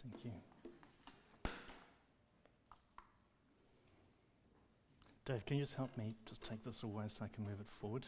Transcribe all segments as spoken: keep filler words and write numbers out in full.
Thank you. Dave, can you just help me just take this away so I can move it forward?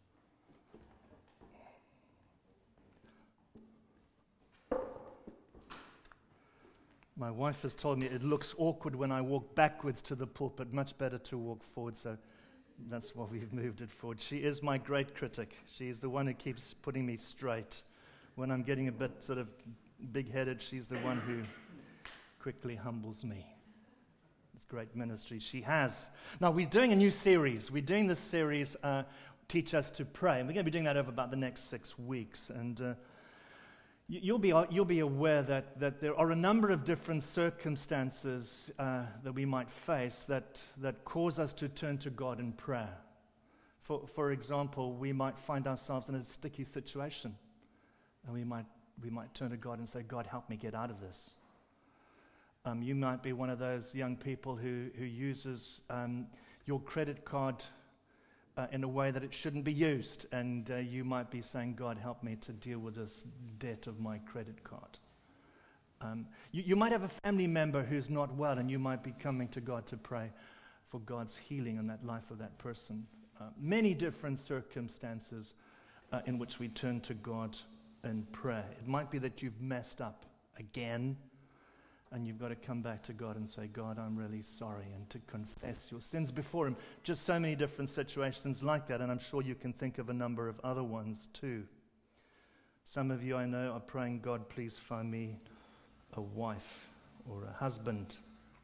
My wife has told me it looks awkward when I walk backwards to the pulpit, much better to walk forward, so that's why we've moved it forward. She is my great critic. She is the one who keeps putting me straight. When I'm getting a bit sort of big-headed, she's the one who quickly humbles me. It's great ministry she has. Now, we're doing a new series. We're doing this series, uh, Teach Us to Pray, and we're going to be doing that over about the next six weeks, and uh, You'll be, you'll be aware that, that there are a number of different circumstances uh, that we might face that, that cause us to turn to God in prayer. For, for example, we might find ourselves in a sticky situation, and we might, we might turn to God and say, God, help me get out of this. Um, you might be one of those young people who, who uses um, your credit card Uh, in a way that it shouldn't be used, and uh, you might be saying, God, help me to deal with this debt of my credit card. Um, you, you might have a family member who's not well, and you might be coming to God to pray for God's healing in that life of that person. Uh, many different circumstances uh, in which we turn to God in prayer. It might be that you've messed up again, and you've got to come back to God and say, God, I'm really sorry, and to confess your sins before Him. Just so many different situations like that, and I'm sure you can think of a number of other ones too. Some of you I know are praying, God, please find me a wife or a husband.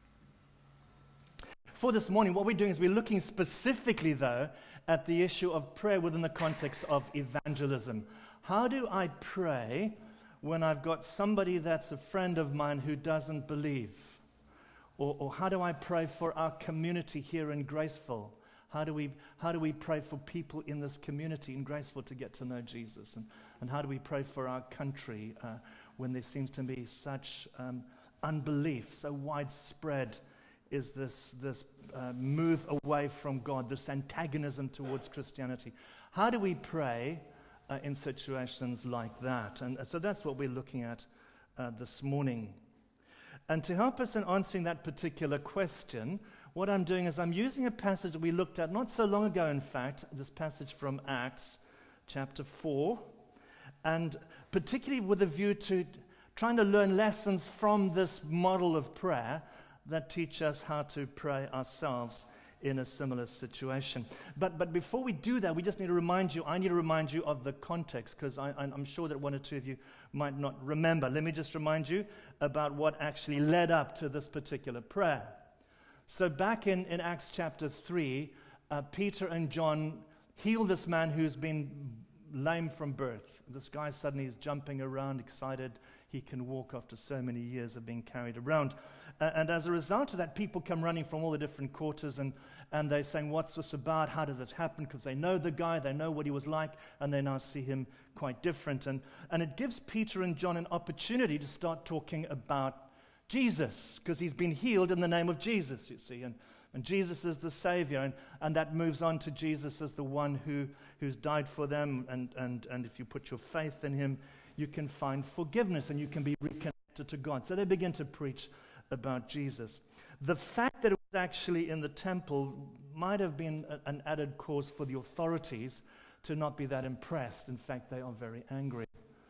For this morning, what we're doing is we're looking specifically, though, at the issue of prayer within the context of evangelism. How do I pray when I've got somebody that's a friend of mine who doesn't believe? Or, or how do I pray for our community here in Graceville? How do we how do we pray for people in this community in Graceville to get to know Jesus? And, and how do we pray for our country uh, when there seems to be such um, unbelief, so widespread is this, this uh, move away from God, this antagonism towards Christianity? How do we pray Uh, in situations like that? And uh, so that's what we're looking at uh, this morning. And to help us in answering that particular question, what I'm doing is I'm using a passage that we looked at not so long ago, in fact, this passage from Acts chapter four, and particularly with a view to trying to learn lessons from this model of prayer that teach us how to pray ourselves in a similar situation. But but before we do that, we just need to remind you, I need to remind you of the context, because I'm sure that one or two of you might not remember. Let me just remind you about what actually led up to this particular prayer. So back in, in Acts chapter three, uh, Peter and John heal this man who's been lame from birth. This guy suddenly is jumping around, excited. He can walk after so many years of being carried around. Uh, and as a result of that, people come running from all the different quarters, and, and they're saying, what's this about? How did this happen? Because they know the guy, they know what he was like, and they now see him quite different. And, and it gives Peter and John an opportunity to start talking about Jesus, because he's been healed in the name of Jesus, you see. And, and Jesus is the Savior, and, and that moves on to Jesus as the one who, who's died for them, and, and, and if you put your faith in Him, you can find forgiveness and you can be reconnected to God. So they begin to preach about Jesus. The fact that it was actually in the temple might have been a, an added cause for the authorities to not be that impressed. In fact, they are very angry.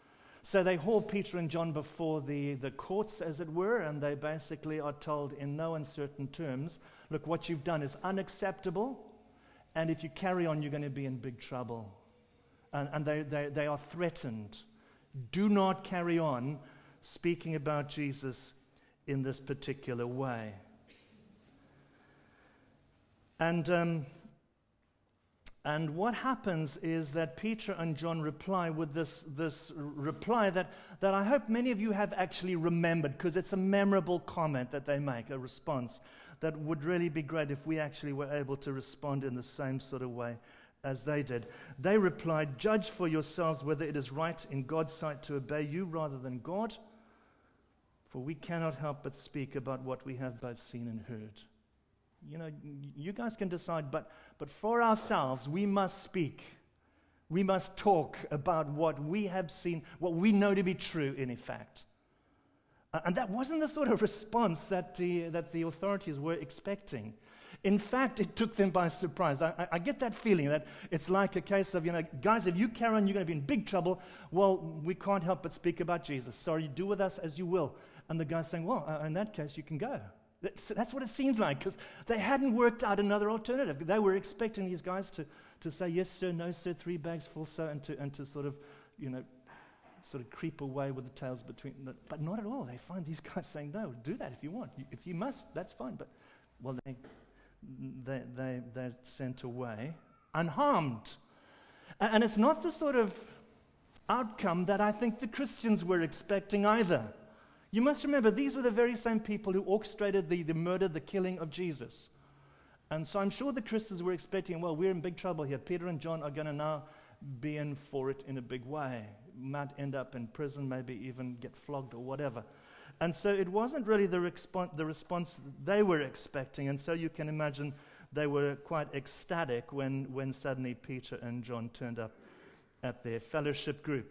So they haul Peter and John before the, the courts, as it were, and they basically are told in no uncertain terms, look, what you've done is unacceptable, and if you carry on, you're going to be in big trouble. And, and they, they, they are threatened. Do not carry on speaking about Jesus in this particular way. And um, and what happens is that Peter and John reply with this, this reply that, that I hope many of you have actually remembered, because it's a memorable comment that they make, a response that would really be great if we actually were able to respond in the same sort of way as they did. They replied, judge for yourselves whether it is right in God's sight to obey you rather than God, for we cannot help but speak about what we have both seen and heard. You know, you guys can decide, but, but for ourselves, we must speak. We must talk about what we have seen, what we know to be true in effect. Uh, and that wasn't the sort of response that the, that the authorities were expecting. In fact, it took them by surprise. I, I, I get that feeling that it's like a case of, you know, guys, if you carry on, you're going to be in big trouble. Well, we can't help but speak about Jesus. Sorry, do with us as you will. And the guy's saying, well, uh, in that case, you can go. That's, that's what it seems like, because they hadn't worked out another alternative. They were expecting these guys to, to say, yes, sir, no, sir, three bags full, sir, and to, and to sort of, you know, sort of creep away with the tails between them. But not at all. They find these guys saying, no, do that if you want. If you must, that's fine. But, well, they... They, they, they're sent away unharmed. And it's not the sort of outcome that I think the Christians were expecting either. You must remember, these were the very same people who orchestrated the, the murder, the killing of Jesus. And so I'm sure the Christians were expecting, well, we're in big trouble here. Peter and John are going to now be in for it in a big way. Might end up in prison, maybe even get flogged or whatever. And so it wasn't really the, respo- the response they were expecting. And so you can imagine they were quite ecstatic when, when suddenly Peter and John turned up at their fellowship group.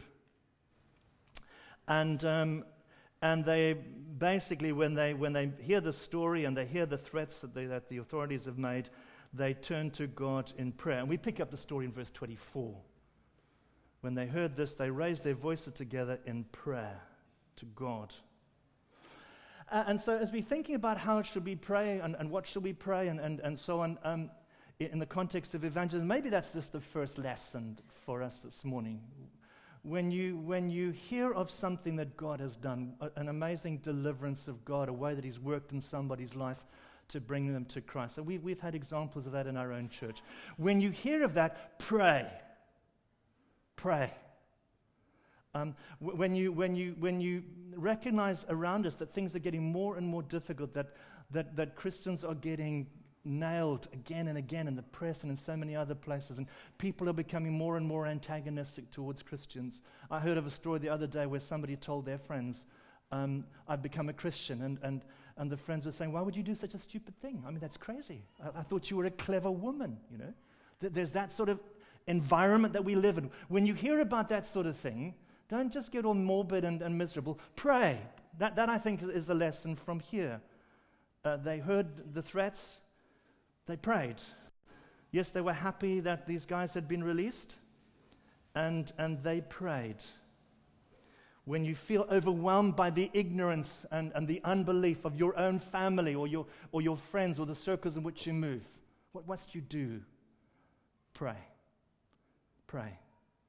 And um, and they basically, when they when they hear the story and they hear the threats that, they, that the authorities have made, they turn to God in prayer. And we pick up the story in verse twenty-four. When they heard this, they raised their voices together in prayer to God. Uh, and so as we're thinking about how should we pray and, and what should we pray and, and, and so on, um, in, in the context of evangelism, maybe that's just the first lesson for us this morning. When you, when you hear of something that God has done, a, an amazing deliverance of God, a way that He's worked in somebody's life to bring them to Christ. And we've, we've had examples of that in our own church. When you hear of that, pray. Pray. Um, when you when you when you recognize around us that things are getting more and more difficult, that that that Christians are getting nailed again and again in the press and in so many other places, and people are becoming more and more antagonistic towards Christians. I heard of a story the other day where somebody told their friends, um, "I've become a Christian," and and and the friends were saying, "Why would you do such a stupid thing? I mean, that's crazy. I, I thought you were a clever woman." You know, Th- there's that sort of environment that we live in. When you hear about that sort of thing, don't just get all morbid and, and miserable. Pray. That, that, I think, is the lesson from here. Uh, they heard the threats. They prayed. Yes, they were happy that these guys had been released, and, and they prayed. When you feel overwhelmed by the ignorance and, and the unbelief of your own family or your, or your friends or the circles in which you move, what must you do? Pray. Pray.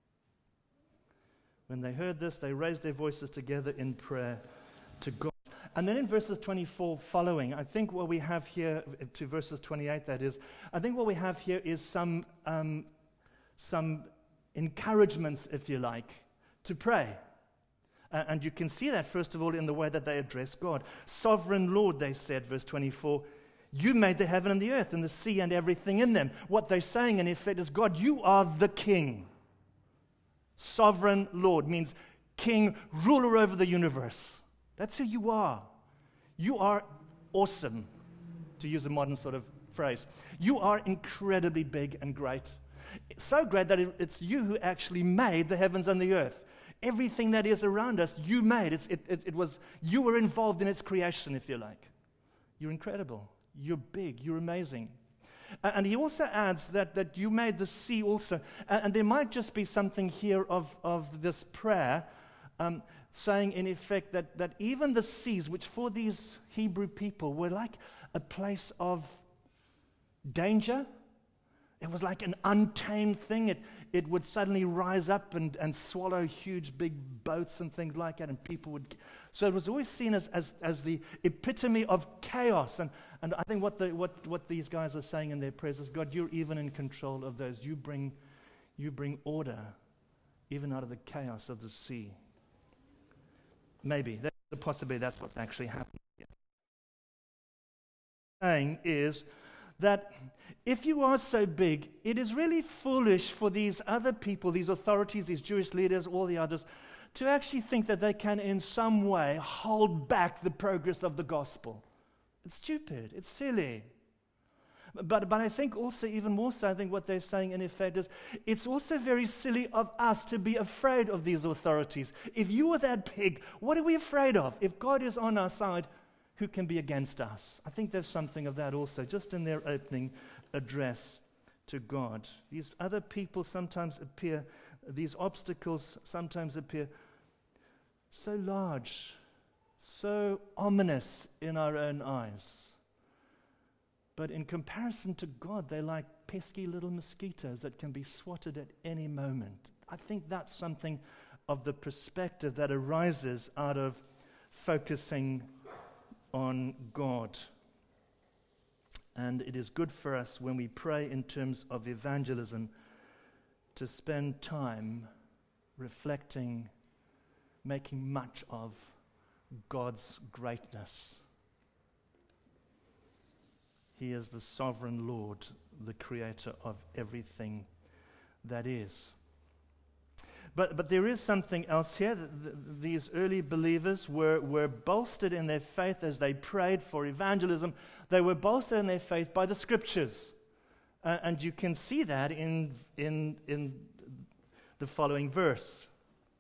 When they heard this, they raised their voices together in prayer to God. And then in verses twenty-four following, I think what we have here, to verses twenty-eight that is, I think what we have here is some, um, some encouragements, if you like, to pray. Uh, and you can see that, first of all, in the way that they address God. Sovereign Lord, they said, verse twenty-four, you made the heaven and the earth and the sea and everything in them. What they're saying, in effect, is, God, you are the King. Sovereign Lord means king, ruler over the universe. That's who you are. You are awesome, to use a modern sort of phrase. You are incredibly big and great. So great that it, it's you who actually made the heavens and the earth. Everything that is around us, you made. It's, it, it, it was, you were involved in its creation, if you like. You're incredible. You're big. You're amazing. And he also adds that, that you made the sea also. And, and there might just be something here of, of this prayer um, saying, in effect, that, that even the seas, which for these Hebrew people were like a place of danger, it was like an untamed thing. It, it would suddenly rise up and, and swallow huge big boats and things like that, and people would... So it was always seen as, as, as the epitome of chaos. And, and I think what, the, what, what these guys are saying in their prayers is, God, you're even in control of those. You bring, you bring order even out of the chaos of the sea. Maybe. That's a possibility. That's what's actually happening here. What I'm saying is that if you are so big, it is really foolish for these other people, these authorities, these Jewish leaders, all the others, to actually think that they can in some way hold back the progress of the gospel. It's stupid. It's silly. But, but I think also, even more so, I think what they're saying in effect is, it's also very silly of us to be afraid of these authorities. If you were that big, what are we afraid of? If God is on our side, who can be against us? I think there's something of that also, just in their opening address to God. These other people sometimes appear, these obstacles sometimes appear so large, so ominous in our own eyes. But in comparison to God, they're like pesky little mosquitoes that can be swatted at any moment. I think that's something of the perspective that arises out of focusing on God. And it is good for us when we pray in terms of evangelism to spend time reflecting, making much of God's greatness. He is the sovereign Lord, the creator of everything that is. But, but there is something else here. The, the, these early believers were, were bolstered in their faith as they prayed for evangelism. They were bolstered in their faith by the Scriptures. Uh, and you can see that in, in, in the following verse.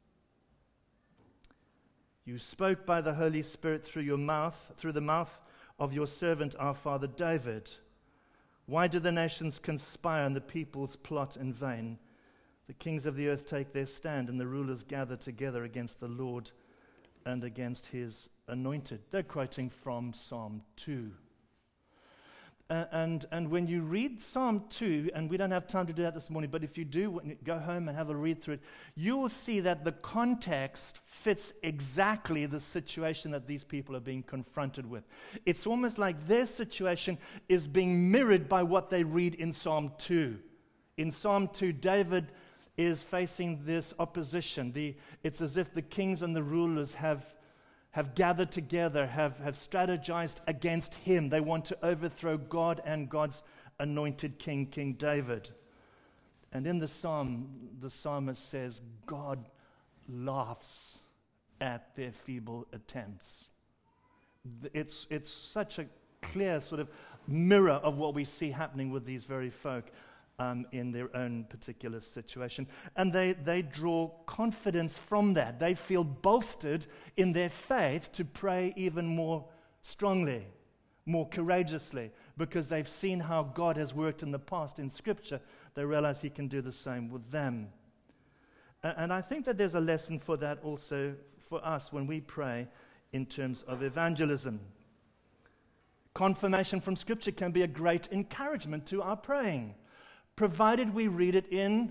You spoke by the Holy Spirit through your mouth, through the mouth of your servant, our father David. Why do the nations conspire and the peoples plot in vain? The kings of the earth take their stand, and the rulers gather together against the Lord and against his anointed. They're quoting from Psalm two. Uh, and, and when you read Psalm two, and we don't have time to do that this morning, but if you do, when you go home and have a read through it, you will see that the context fits exactly the situation that these people are being confronted with. It's almost like their situation is being mirrored by what they read in Psalm two. In Psalm two, David is facing this opposition. The, it's as if the kings and the rulers have, have gathered together, have, have strategized against him. They want to overthrow God and God's anointed king, King David. And in the psalm, the psalmist says, God laughs at their feeble attempts. It's, it's such a clear sort of mirror of what we see happening with these very folk. Um, in their own particular situation. And they, they draw confidence from that. They feel bolstered in their faith to pray even more strongly, more courageously, because they've seen how God has worked in the past in Scripture. They realize he can do the same with them. Uh, and I think that there's a lesson for that also for us when we pray in terms of evangelism. Confirmation from Scripture can be a great encouragement to our praying, provided we read it in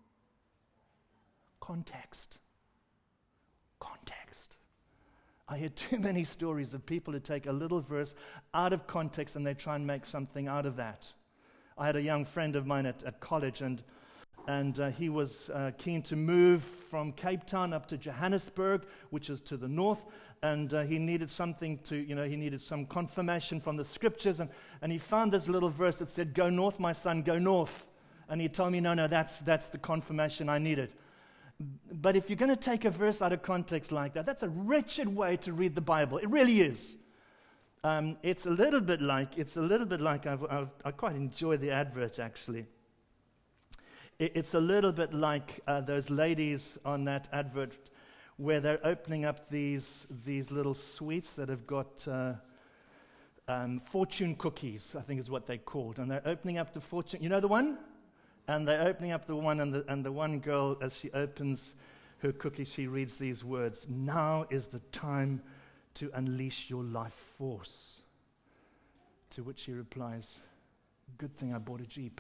context. Context. I hear too many stories of people who take a little verse out of context and they try and make something out of that. I had a young friend of mine at, at college, and, and uh, he was uh, keen to move from Cape Town up to Johannesburg, which is to the north, and uh, he needed something to, you know, he needed some confirmation from the Scriptures, and, and he found this little verse that said, "Go north, my son, go north." And he told me, no, no, that's, that's the confirmation I needed. But if you're going to take a verse out of context like that, that's a wretched way to read the Bible. It really is. Um, it's a little bit like, it's a little bit like, I've, I've, I quite enjoy the advert, actually. It, it's a little bit like uh, those ladies on that advert where they're opening up these, these little sweets that have got uh, um, fortune cookies, I think is what they're called. And they're opening up the fortune, you know the one? And they're opening up the one, and the, and the one girl, as she opens her cookie, she reads these words, "Now is the time to unleash your life force." To which she replies, "Good thing I bought a Jeep."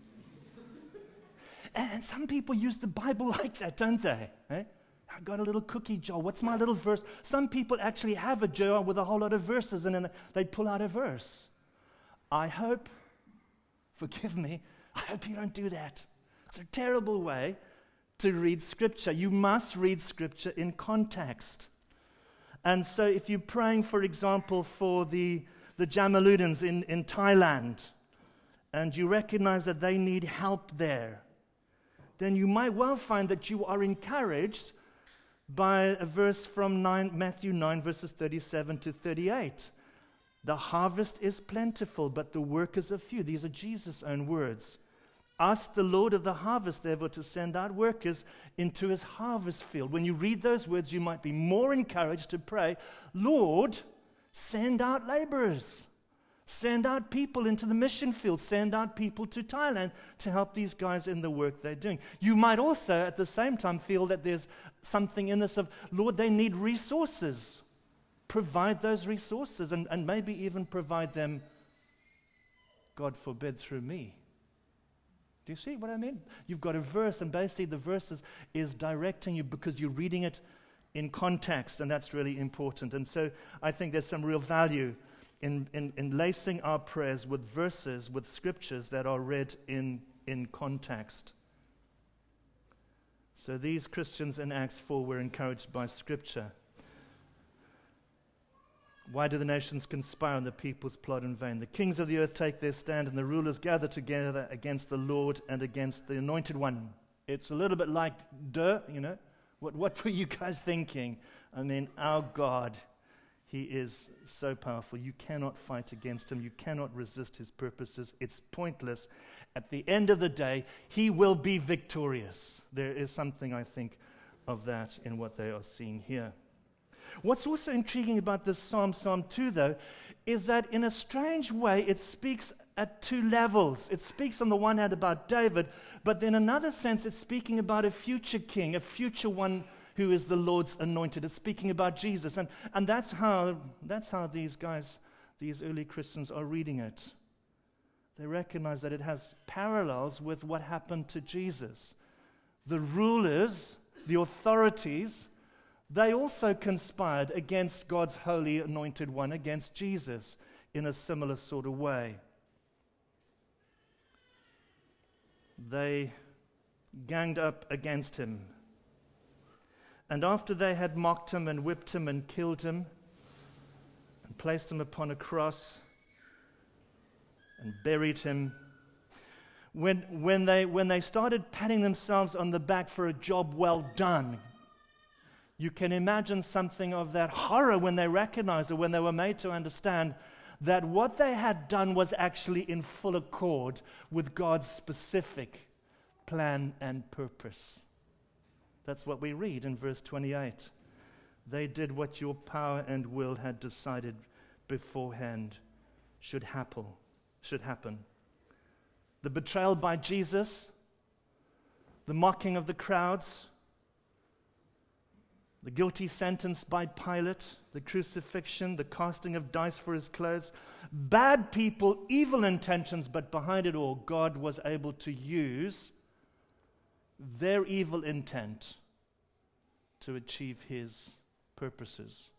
And some people use the Bible like that, don't they? Eh? I got a little cookie jar. What's my little verse? Some people actually have a jar with a whole lot of verses, and then they pull out a verse. I hope, forgive me, I hope you don't do that. It's a terrible way to read Scripture. You must read Scripture in context. And so if you're praying, for example, for the, the Jamaludins in, in Thailand, and you recognize that they need help there, then you might well find that you are encouraged by a verse from nine, Matthew nine, verses thirty-seven to thirty-eight. The harvest is plentiful, but the workers are few. These are Jesus' own words. Ask the Lord of the harvest, therefore, to send out workers into his harvest field. When you read those words, you might be more encouraged to pray, Lord, send out laborers. Send out people into the mission field. Send out people to Thailand to help these guys in the work they're doing. You might also, at the same time, feel that there's something in this of, Lord, they need resources. Provide those resources and, and maybe even provide them, God forbid, through me. Do you see what I mean? You've got a verse, and basically the verse is, is directing you because you're reading it in context, and that's really important. And so I think there's some real value in, in, in lacing our prayers with verses, with scriptures that are read in, in context. So these Christians in Acts four were encouraged by Scripture. Why do the nations conspire and the peoples plot in vain? The kings of the earth take their stand and the rulers gather together against the Lord and against the Anointed One. It's a little bit like, duh, you know. What, what were you guys thinking? I mean, our God, he is so powerful. You cannot fight against him. You cannot resist his purposes. It's pointless. At the end of the day, he will be victorious. There is something, I think, of that in what they are seeing here. What's also intriguing about this Psalm, Psalm two, though, is that in a strange way it speaks at two levels. It speaks on the one hand about David, but in another sense it's speaking about a future king, a future one who is the Lord's anointed. It's speaking about Jesus. And, and that's how that's how these guys, these early Christians are reading it. They recognize that it has parallels with what happened to Jesus. The rulers, the authorities, they also conspired against God's holy anointed one, against Jesus, in a similar sort of way. They ganged up against him. And after they had mocked him and whipped him and killed him and placed him upon a cross and buried him, when, when, they, when they started patting themselves on the back for a job well done, you can imagine something of that horror when they recognized, or when they were made to understand that what they had done was actually in full accord with God's specific plan and purpose. That's what we read in verse twenty-eight. They did what your power and will had decided beforehand should happen. Should happen. The betrayal by Jesus, the mocking of the crowds, the guilty sentence by Pilate, the crucifixion, the casting of dice for his clothes. Bad people, evil intentions, but behind it all, God was able to use their evil intent to achieve his purposes.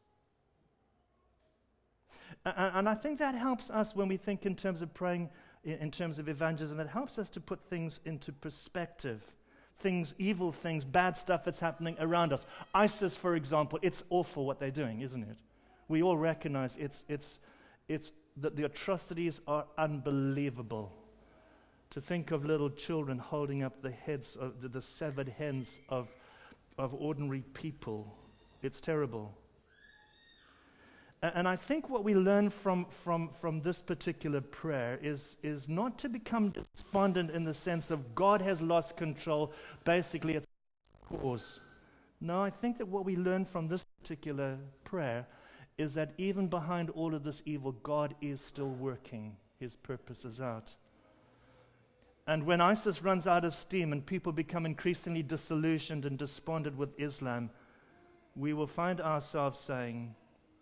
And, and I think that helps us when we think in terms of praying, in, in terms of evangelism. That helps us to put things into perspective. Things, evil things, bad stuff that's happening around us. ISIS, for example, it's awful what they're doing, isn't it? We all recognize it's, it's, it's that the atrocities are unbelievable. To think of little children holding up the heads of the, the severed heads of, of ordinary people, it's terrible. And I think what we learn from, from, from this particular prayer is, is not to become despondent in the sense of God has lost control, basically it's a cause. No, I think that what we learn from this particular prayer is that even behind all of this evil, God is still working his purposes out. And when ISIS runs out of steam and people become increasingly disillusioned and despondent with Islam, we will find ourselves saying,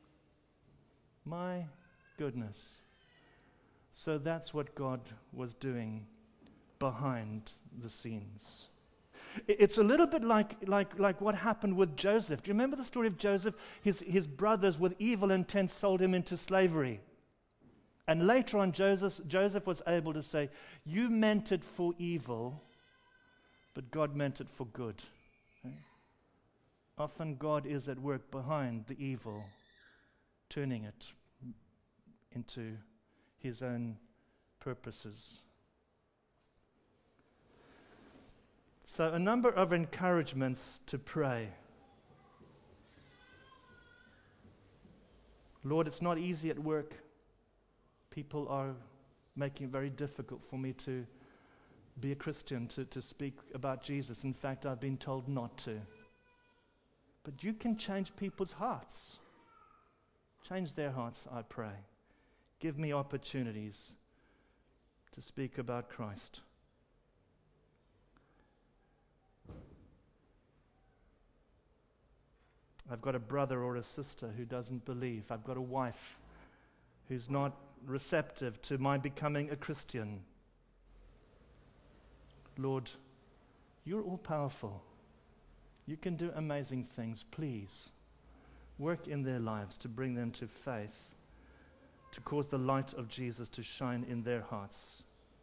my goodness. So that's what God was doing behind the scenes. It's a little bit like, like, like what happened with Joseph. Do you remember the story of Joseph? His, his brothers with evil intent sold him into slavery. And later on, Joseph, Joseph was able to say, you meant it for evil, but God meant it for good. Okay? Often God is at work behind the evil, turning it into his own purposes. So a number of encouragements to pray. Lord, it's not easy at work. people are making it very difficult for me to be a Christian, to, to speak about Jesus. In fact, I've been told not to. But you can change people's hearts. Change their hearts, I pray. Give me opportunities to speak about Christ. I've got a brother or a sister who doesn't believe. I've got a wife who's not receptive to my becoming a Christian. Lord, you're all powerful. You can do amazing things. Please work in their lives to bring them to faith, to cause the light of Jesus to shine in their hearts.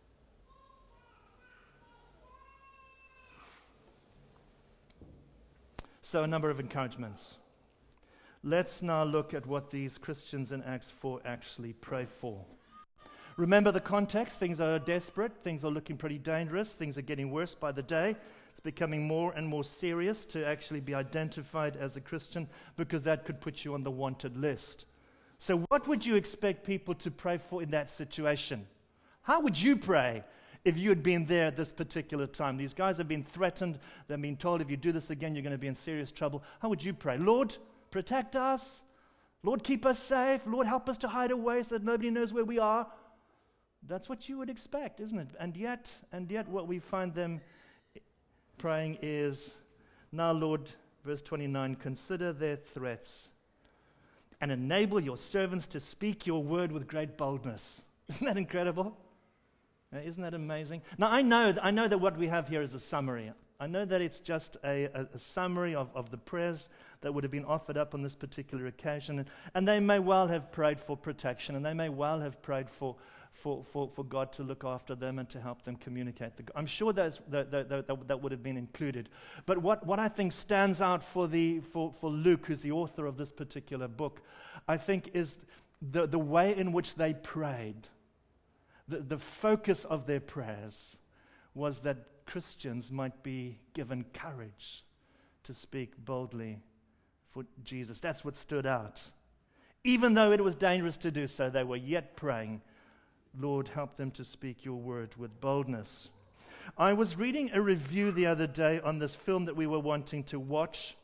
So, a number of encouragements. Let's now look at what these Christians in Acts four actually pray for. Remember the context. Things are desperate. Things are looking pretty dangerous. Things are getting worse by the day. It's becoming more and more serious to actually be identified as a Christian, because that could put you on the wanted list. So what would you expect people to pray for in that situation? How would you pray if you had been there at this particular time? These guys have been threatened. They've been told, if you do this again, you're going to be in serious trouble. How would you pray? Lord, protect us. Lord, keep us safe. Lord, help us to hide away so that nobody knows where we are. That's what you would expect, isn't it? And yet, and yet what we find them praying is, now, Lord, verse twenty-nine, consider their threats and enable your servants to speak your word with great boldness. Isn't that incredible? Uh, isn't that amazing? Now, I know, th- I know that what we have here is a summary. I know that it's just a, a, a summary of, of the prayers that would have been offered up on this particular occasion. And, and they may well have prayed for protection, and they may well have prayed for For, for, for God to look after them and to help them communicate. The, I'm sure that's, that, that, that, that would have been included. But what, what I think stands out for, the, for, for Luke, who's the author of this particular book, I think is the, the way in which they prayed. The, the focus of their prayers was that Christians might be given courage to speak boldly for Jesus. That's what stood out. Even though it was dangerous to do so, they were yet praying, Lord, help them to speak your word with boldness. I was reading a review the other day on this film that we were wanting to watch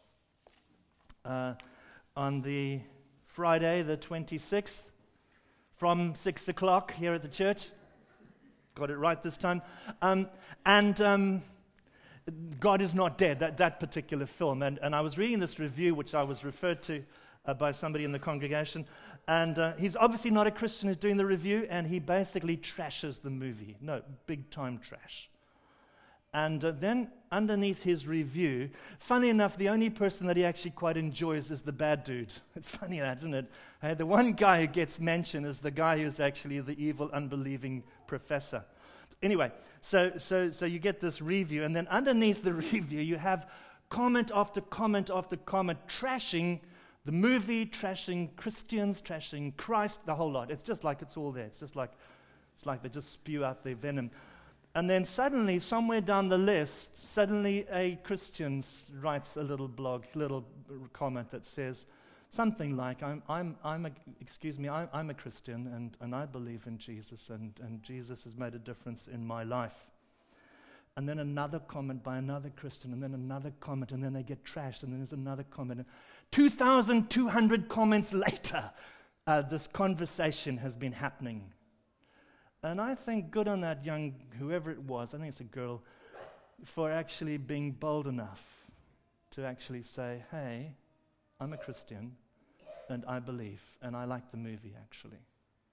uh, on the Friday, the twenty-sixth, from six o'clock here at the church. Got it right this time. Um, and um, God is Not Dead, that, that particular film. And, and I was reading this review, which I was referred to uh, by somebody in the congregation. And uh, he's obviously not a Christian who's doing the review, and he basically trashes the movie. No, big-time trash. And uh, then underneath his review, funny enough, the only person that he actually quite enjoys is the bad dude. It's funny that, isn't it? Uh, the one guy who gets mentioned is the guy who's actually the evil, unbelieving professor. Anyway, so so so you get this review, and then underneath the review, you have comment after comment after comment trashing the movie, trashing Christians, trashing Christ, the whole lot. It's just like it's all there. It's just like it's like they just spew out their venom. And then suddenly, somewhere down the list, suddenly a Christian writes a little blog, little comment that says something like, "I'm, I'm, I'm a, excuse me, I'm, I'm a Christian, and, and I believe in Jesus, and, and Jesus has made a difference in my life." And then another comment by another Christian, and then another comment, and then they get trashed, and then there's another comment. two thousand two hundred comments later, uh, this conversation has been happening. And I think good on that young, whoever it was, I think it's a girl, for actually being bold enough to actually say, hey, I'm a Christian, and I believe, and I like the movie, actually.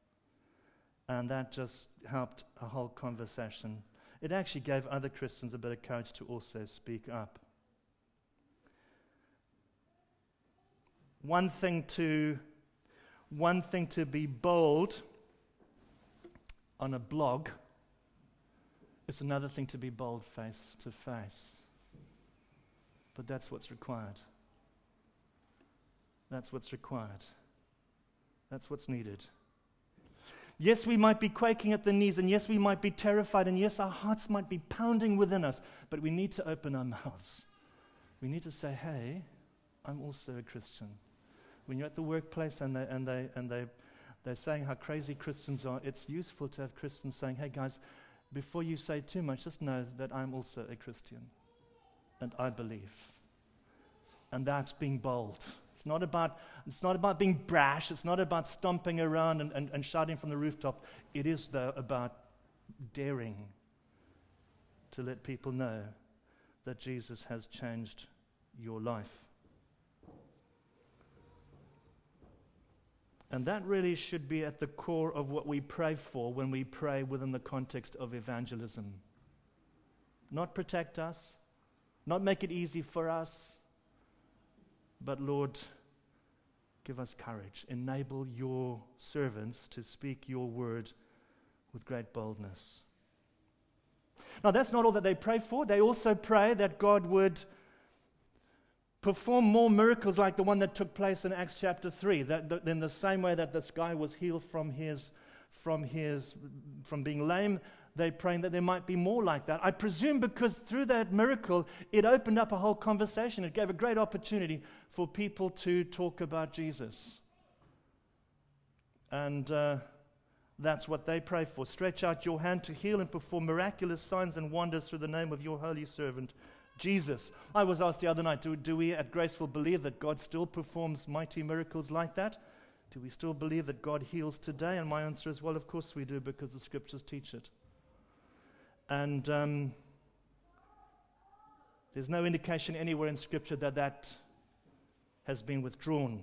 And that just helped a whole conversation. It actually gave other Christians a bit of courage to also speak up. One thing to, one thing to be bold on a blog, it's another thing to be bold face to face. But that's what's required. That's what's required. That's what's needed. Yes, we might be quaking at the knees, and yes, we might be terrified, and yes, our hearts might be pounding within us, but we need to open our mouths. We need to say, hey, I'm also a Christian. When you're at the workplace and they and they and they they're saying how crazy Christians are. It's useful to have Christians saying, hey guys, before you say too much, just know that I'm also a Christian and I believe. And that's being bold. It's not about, it's not about being brash. It's not about stomping around and, and, and shouting from the rooftop. It is, though, about daring to let people know that Jesus has changed your life. And that really should be at the core of what we pray for when we pray within the context of evangelism. Not protect us, not make it easy for us, but Lord, give us courage. Enable your servants to speak your word with great boldness. Now, that's not all that they pray for. They also pray that God would perform more miracles like the one that took place in Acts chapter three. That, that in the same way that this guy was healed from his, from his, from being lame, they're praying that there might be more like that. I presume because through that miracle, it opened up a whole conversation. It gave a great opportunity for people to talk about Jesus. And uh, that's what they pray for. Stretch out your hand to heal and perform miraculous signs and wonders through the name of your holy servant, Jesus. I was asked the other night, do, do we at Graceful believe that God still performs mighty miracles like that? Do we still believe that God heals today? And my answer is, well, of course we do, because the scriptures teach it. And um, there's no indication anywhere in Scripture that that has been withdrawn.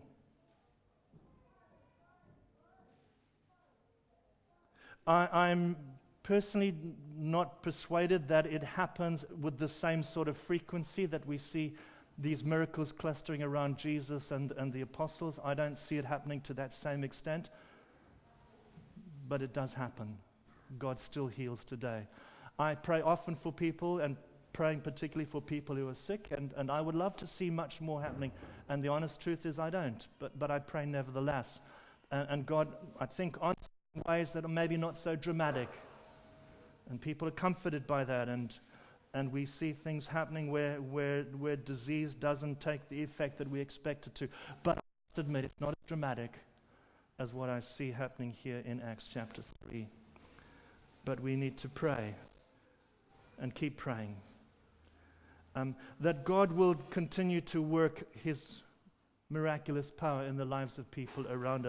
I, I'm personally not persuaded that it happens with the same sort of frequency that we see these miracles clustering around Jesus and, and the apostles. I don't see it happening to that same extent, but it does happen. God still heals today. I pray often for people, and praying particularly for people who are sick, and, and I would love to see much more happening. And the honest truth is I don't, but, but I pray nevertheless. And, and God, I think, answers in ways that are maybe not so dramatic. And people are comforted by that, and and we see things happening where, where, where disease doesn't take the effect that we expect it to. But I must admit, it's not as dramatic as what I see happening here in Acts chapter three. But we need to pray. And keep praying. Um, that God will continue to work His miraculous power in the lives of people around us.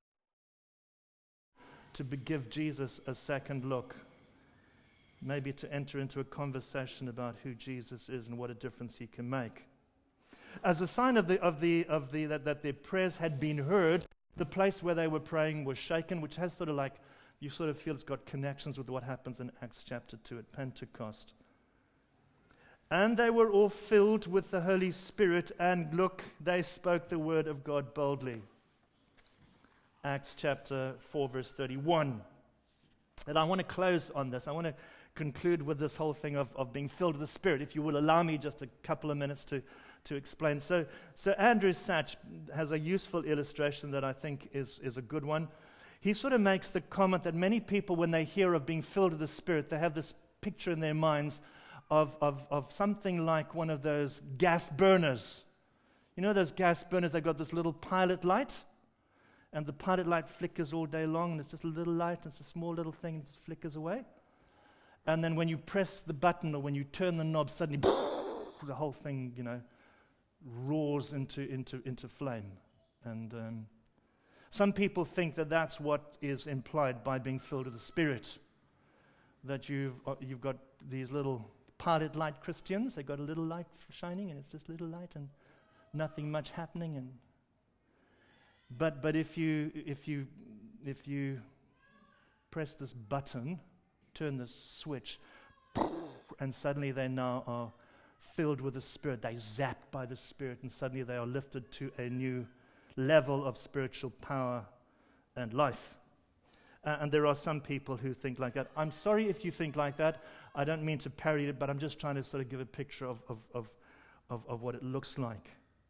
To be, give Jesus a second look. Maybe to enter into a conversation about who Jesus is and what a difference He can make. As a sign of the of the of the that, that their prayers had been heard, the place where they were praying was shaken, which has sort of like, you sort of feel it's got connections with what happens in Acts chapter two at Pentecost. And they were all filled with the Holy Spirit, and look, they spoke the word of God boldly. Acts chapter four, verse thirty-one. And I want to close on this. I want to conclude with this whole thing of, of being filled with the Spirit. If you will allow me just a couple of minutes to, to explain. So, so Andrew Sachs has a useful illustration that I think is, is a good one. He sort of makes the comment that many people, when they hear of being filled with the Spirit, they have this picture in their minds of, of, of something like one of those gas burners. You know those gas burners, they've got this little pilot light, and the pilot light flickers all day long, and it's just a little light, and it's a small little thing, and it just flickers away. And then when you press the button, or when you turn the knob, suddenly the whole thing, you know, roars into, into, into flame. And um, some people think that that's what is implied by being filled with the Spirit. That you've uh, you've got these little pilot light Christians. They've got a little light shining, and it's just a little light, and nothing much happening. And but but if you if you if you press this button, turn this switch, and suddenly they now are filled with the Spirit. They're zapped by the Spirit, and suddenly they are lifted to a new level of spiritual power and life. Uh, and there are some people who think like that. I'm sorry if you think like that. I don't mean to parody it, but I'm just trying to sort of give a picture of, of, of, of, of what it looks like.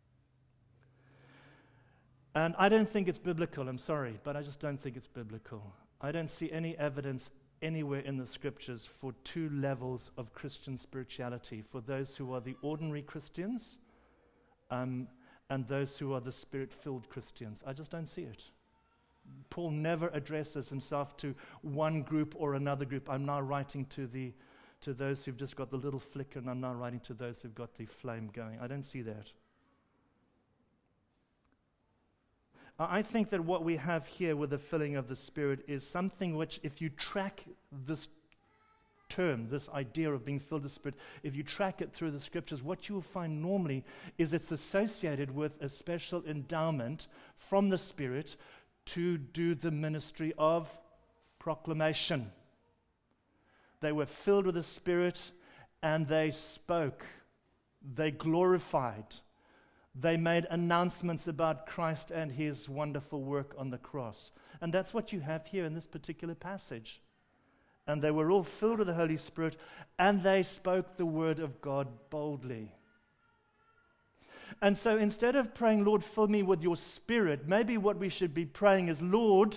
And I don't think it's biblical, I'm sorry, but I just don't think it's biblical. I don't see any evidence anywhere in the Scriptures for two levels of Christian spirituality, for those who are the ordinary Christians um, and those who are the Spirit-filled Christians. I just don't see it. Paul never addresses himself to one group or another group. I'm now writing to the to those who've just got the little flicker, and I'm now writing to those who've got the flame going. I don't see that. I think that what we have here with the filling of the Spirit is something which, if you track this term, this idea of being filled with the Spirit, if you track it through the Scriptures, what you will find normally is it's associated with a special endowment from the Spirit to do the ministry of proclamation. They were filled with the Spirit and they spoke. They glorified. They made announcements about Christ and His wonderful work on the cross. And that's what you have here in this particular passage. And they were all filled with the Holy Spirit, and they spoke the word of God boldly. And so instead of praying, Lord, fill me with your Spirit, maybe what we should be praying is, Lord,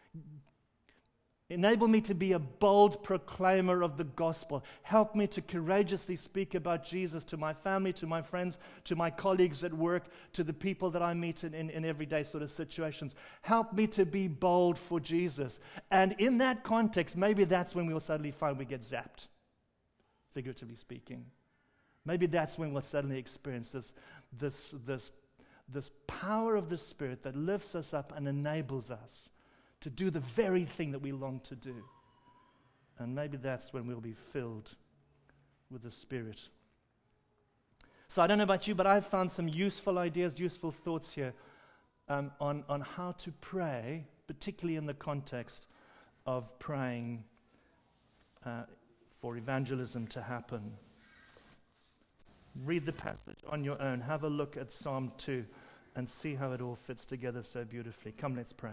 enable me to be a bold proclaimer of the gospel. Help me to courageously speak about Jesus to my family, to my friends, to my colleagues at work, to the people that I meet in, in, in everyday sort of situations. Help me to be bold for Jesus. And in that context, maybe that's when we'll suddenly find we get zapped, figuratively speaking. Maybe that's when we'll suddenly experience this, this, this, this power of the Spirit that lifts us up and enables us to do the very thing that we long to do. And maybe that's when we'll be filled with the Spirit. So I don't know about you, but I've found some useful ideas, useful thoughts here um, on, on how to pray, particularly in the context of praying uh, for evangelism to happen. Read the passage on your own. Have a look at Psalm two and see how it all fits together so beautifully. Come, let's pray.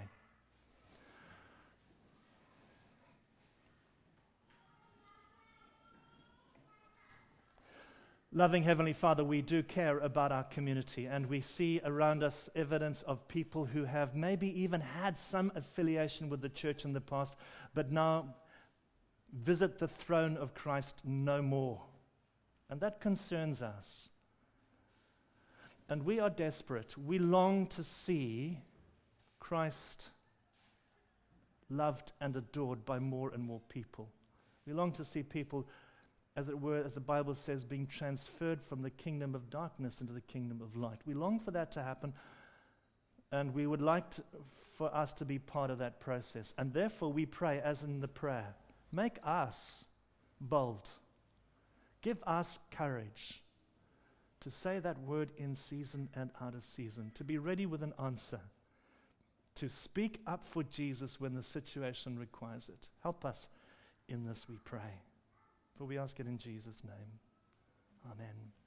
Loving Heavenly Father, we do care about our community, and we see around us evidence of people who have maybe even had some affiliation with the church in the past, but now visit the throne of Christ no more. And that concerns us. And we are desperate. We long to see Christ loved and adored by more and more people. We long to see people, as it were, as the Bible says, being transferred from the kingdom of darkness into the kingdom of light. We long for that to happen, and we would like to, for us to be part of that process. And therefore we pray, as in the prayer, make us bold. Give us courage to say that word in season and out of season, to be ready with an answer, to speak up for Jesus when the situation requires it. Help us in this, we pray. For we ask it in Jesus' name. Amen.